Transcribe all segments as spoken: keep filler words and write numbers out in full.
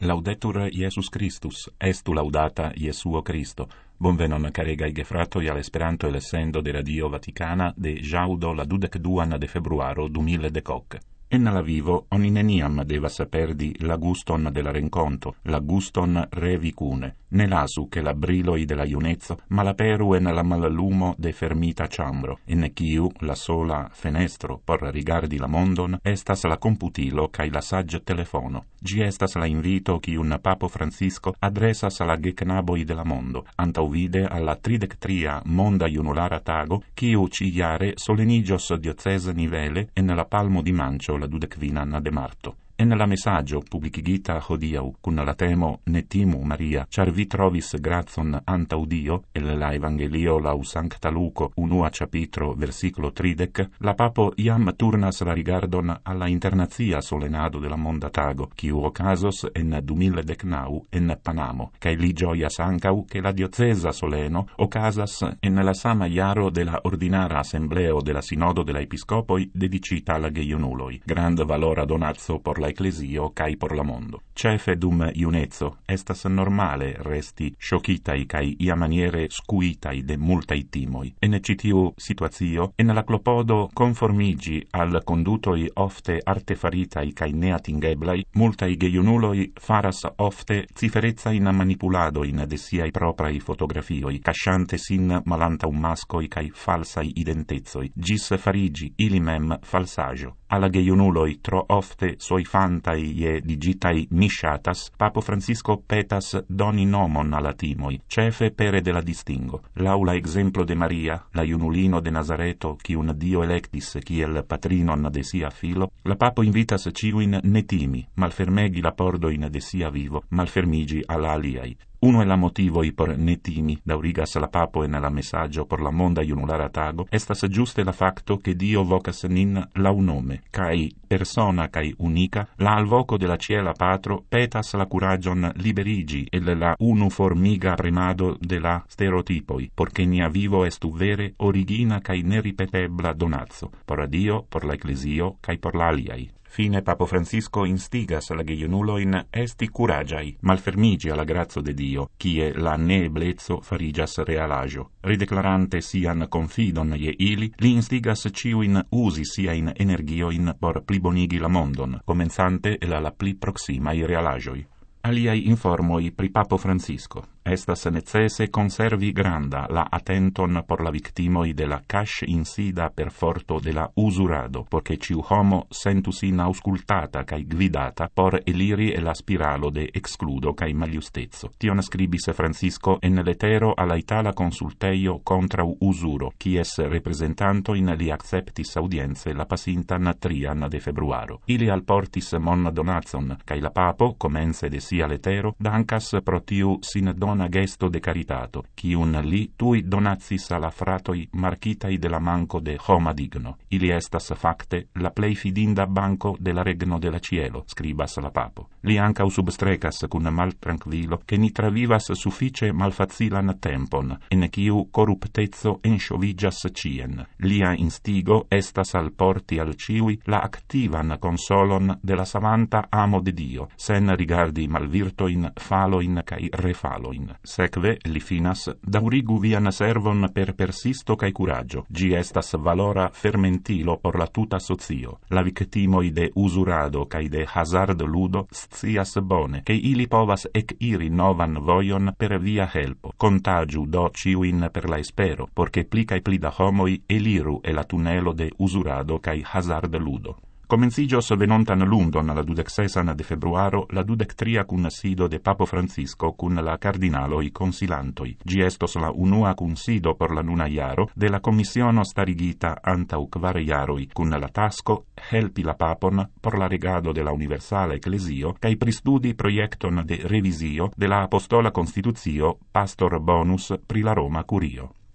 Laudetur Iesus Christus, estu laudata Iesuo Christo. Bonvenon caregai gefratoi al Esperanto e l'essendo de Radio Vaticana de jaudo la dudec duan de februaro du mille decoc. En la vivo oni neniam devas perdi la guston de la renconto, la guston revicune, ne lasu che la briloi de la iunezzo malaperu en la mallumo de fermita chambro, en quiu la sola fenestro por rigardi la mondon estas la computilo cae la sage telefono. Gi estas la invito qui un Papo Francisco adressas alla geknaboi de la mondo, antauvide alla tridec tria monda iunulara tago, quiu ciiare solenigios diocese nivele en la palmo di mancio la dudecvinan de marto. En la messaggio publicigita hodiau, cun la temo ne timu Maria, char vi trovis grazon antau Dio, el la Evangelio lau Sancta Luco, unua capitro, versiclo tridec, la Papo iam turnas la rigardon alla internazia solenado de la monda tago, quiu ocasos en du mille decnau en Panamo, cae li gioias ancau che la diocesa soleno ocasas en la sama iaro de la ordinara assembleo de la Sinodo de la Episcopoi dedicita alla geiunuloi, grand valora donazzo por la ecclesio cae por la mondo. Cefe dum iunezzo estas normale resti sciocitai cae ia maniere scuitai de multai timoi. En citiu situatio, en la clopodo conformigi al condutoi ofte artefaritai cae neatingeblai, multai geiunuloi faras ofte ciferezza in manipulado in de siai proprai fotografioi, casciante sin malanta un mascoi cae falsai identezoi, gis farigi ili mem falsaggio. Alla geiunuloi tro ofte soi fantai e digitai misciatas, Papo Francisco petas doni nomon alla timoi, cefe pere de la distingo. L'aula exemplo de Maria, la iunulino de Nazareto, qui un Dio electis, kiel patrinon de sia filo, la Papo invitas ciuin ne timi, malfermegi la pordoin de sia vivo, malfermigi alla aliai. Uno e la motivoi por ne timi, daurigas la Papo en la messaggio por la monda iunulara tago, estas giuste la facto che Dio vocas nin lau nome, cae persona cae unica, la alvoco de la ciela patro petas la curagion liberigi e la unu formiga premado de la stereotipoi, porche nia vivo estu vere origina cae neripetebla donazzo, por Dio, por la ecclesio, cae por la aliai. Fine Papo Francisco instigas la geiunuloin esti curagiai, malfermigi alla grazzo de Dio, kie la ne eblezzo farigias realagio. Rideclarante sian confidon je ili, li instigas ciuin usi siain energioin por plibonigi la mondon, comenzante el la pli proximai realagioi. Aliai informoi pri Papo Francisco. Estas necesse conservi granda la attenton por la victimoi de la cash insida per forto de la usurado, porche ciu homo sentus in auscultata cae gvidata por eliri e la spiralo de excludo cae maliustezzo. Tion scribis Francisco en letero alla Itala consulteio contra usuro, quies representanto in li acceptis audienze la pasintan trian de februaro. Ili alportis mon donazon, cae la Papo, comense de sia letero, dancas pro tiu sin dona gesto de caritato, quiun li tui donazis alla fratoi marchitai de la manco de homa digno. Ili estas facte la plei fidinda banco de la regno de la cielo, scribas la Papo. Li ancau substrecas cun mal tranquillo che ni travivas suffice malfacilan tempon, en quiu corruptezzo ensciovigias cien. Lia instigo estas al porti al ciui la activan consolon de la savanta amo de Dio, sen rigardi malvirtoin, faloin cae refaloin. Sekve, li finas, daurigu vian servon per persisto cae curaggio. Gi estas valora fermentilo por la tuta socio. La victimoi de usurado cae de hazard ludo scias bone, che ili povas ec iri novan voion per via helpo. Contagiu do ciuin per la espero, porche pli cae pli da homoi eliru e la tunelo de usurado cae hazard ludo. Comencigios venontan lundon la dudecsesan de februaro la dudec tria cunsido de Papo Francisco cun la cardinaloi consilantoi. Gi estos la unua cunsido por la nuna iaro de la commissiono starigita antau quare iaroi cun la tasco helpi la Papon por la regado de la universala ecclesio cae pristudi proiecton de revisio de la apostola constitutio Pastor Bonus pri la Roma Curio.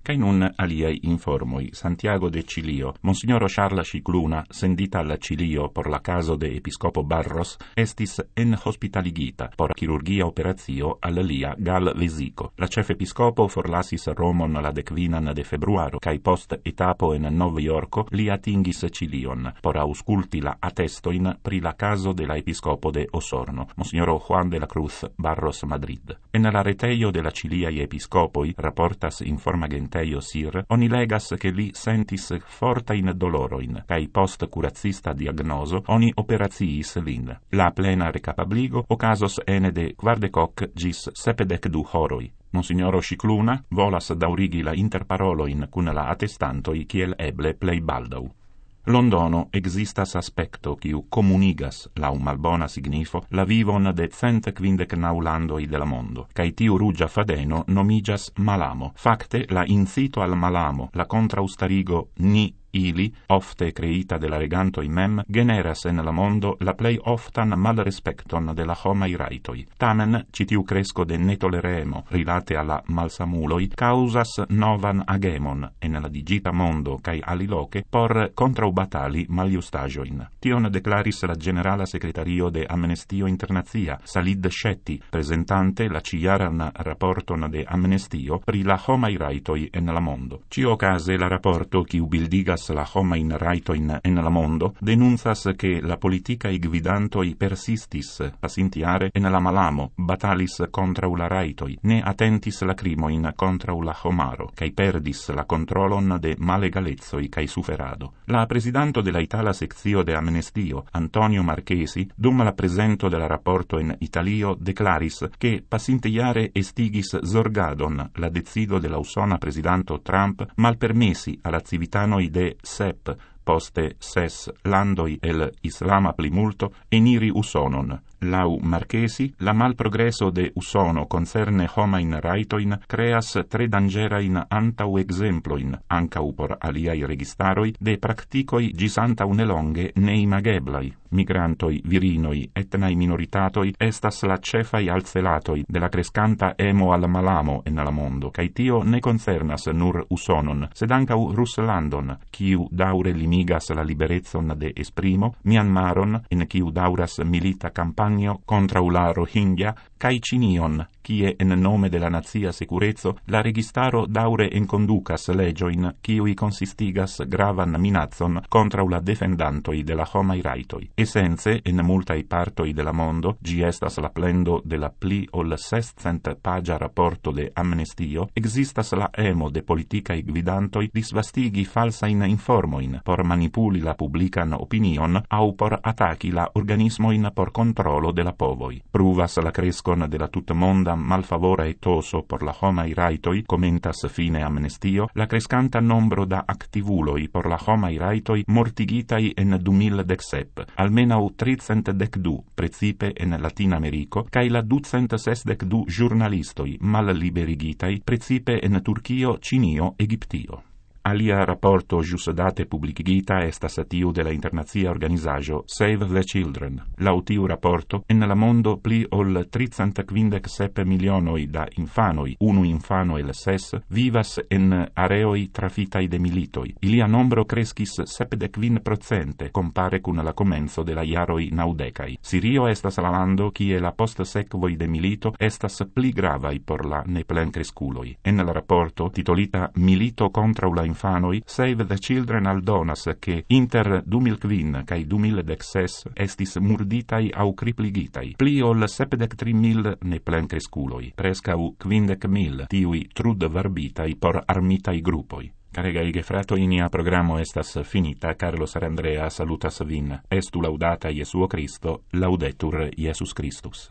Kaj nun aliei informoi. Santiago de Cilio. Monsignoro Charles Scicluna, sendita al Cilio por la caso de Episcopo Barros, estis en hospitaligita por chirurgia operatio al lia gal vesico. La chef episcopo forlasis Romon la decvinan de februaro, kaj post etapo en Nov Yorko li atingis Cilion, por ausculti la attestoin pri la caso de la episcopo de Osorno, Monsignoro Juan de la Cruz Barros Madrid. En la reteio de la Ciliai episcopoi, rapportas informa genteio Sir, oni legas che li sentis fortain doloroin, kaj post curacista diagnoso oni operaciis lin. La plena recapabligo ocasos ene de quardecoc gis sepdec du horoi. Monsignoro Scicluna volas daurigi la interparoloin cun la attestantoi kiel eble plei baldau. Londono existas aspecto quiu comunigas, lau malbona signifo, la vivon de cent quindec nau landoi de la mondo, cae tiu rugia fadeno nomigas malamo. Facte, la incito al malamo, la contraustarigo ni ili, ofte creita de la regantoi mem, generas en la mondo la plei oftan malrespecton de la homai raitoi. Tamen, citiu cresco de netoleremo rilate alla malsamuloi, causas novan agemon en la digita mondo cae aliloque por contraubatali maliustagioin. Tion declaris la generala secretario de Amnestio Internazia, Salid Shetty, presentante la ciaran rapporton de Amnestio pri la homai raitoi en la mondo. Cio case la rapporto quiu bildigas la homain raitoin en la mondo, denunzas che la politica gvidantoi persistis pasintiare en la malamo, batalis contra la raitoi, ne attentis la crimoin contra la homaro, cae perdis la controlon de malegalezzoi cae suferado. La presidanto de la Itala sectio de Amnestio, Antonio Marchesi, dum la presento de la rapporto in Italio, declaris che pasintiare estigis zorgadon la decido de la usona presidanto Trump malpermessi alla civitanoi de S E P, poste ses landoi el Islama plimulto, eniri Usonon. Lau Marchesi, la malprogreso de Usono concerne homain raitoin creas tre dangerain antau exemploin, ancau por aliai registaroi, de practicoi gis antau nelonge neimageblai. Migrantoi, virinoi, etnai minoritatoi estas la cefai alcelatoi de la crescanta emo al malamo en la mondo, cae tio ne concernas nur Usonon, sed ancau Ruslandon, quiu daure limigas la liberezzon de esprimo, Myanmaron, in quiu dauras milita campagna contra la Rohingya, cae Cinion, quie en nome de la nazia securezzo la registaro daure enconducas legioin quiui consistigas gravan minazzon contra la defendantoi de la homai raitoi. Essenze, en multai partoi de la mondo, gi estas la plendo de la pli ol sescent pagia rapporto de Amnestio, existas la emo de politicae gvidantoi disvastigi falsain informoin por manipuli la publican opinion au por attacchi la organismoin por controlo de la povoi. Pruvas la crescon de la tutmonda malfavora etoso por la homai raitoi, commentas fine Amnestio, la crescanta nombro da activuloi por la homai raitoi mortigitai en du mil dec-sep, almenau tricent dec du, precipe en Latin Americo, cae la ducent sesdec du giornalistoi mal liberigitai, precipe en Turchio, Cinio, Egiptio. Alia rapporto giusdate publicigita estas tiu de la internazia organizajo Save the Children. Lau tiu rapporto, en la mondo pli ol tricent quindec sep milionoi da infanoi, unu infano el ses, vivas en areoi trafitai de militoi. Ilia nombro crescis sepdecvin procente compare cun la comenzo de la iaroi naudecai. Sirio estas la lando kie la post sequoi de milito estas pli gravai por la neplen cresculoi. En la rapporto, titolita Milito contra la infanoi, Save the Children aldonas che inter du mil quin cae du mil dec-ses estis murditai au cripligitai, pli ol sepdec tri mil ne plen cresculoi, prescau quindec mil tiui trud varbitai por armitai gruppoi. Caregai gefratoi, nia programo estas finita. Carlos Arandrea salutas vin. Estu laudata Iesuo Christo, laudetur Iesus Christus.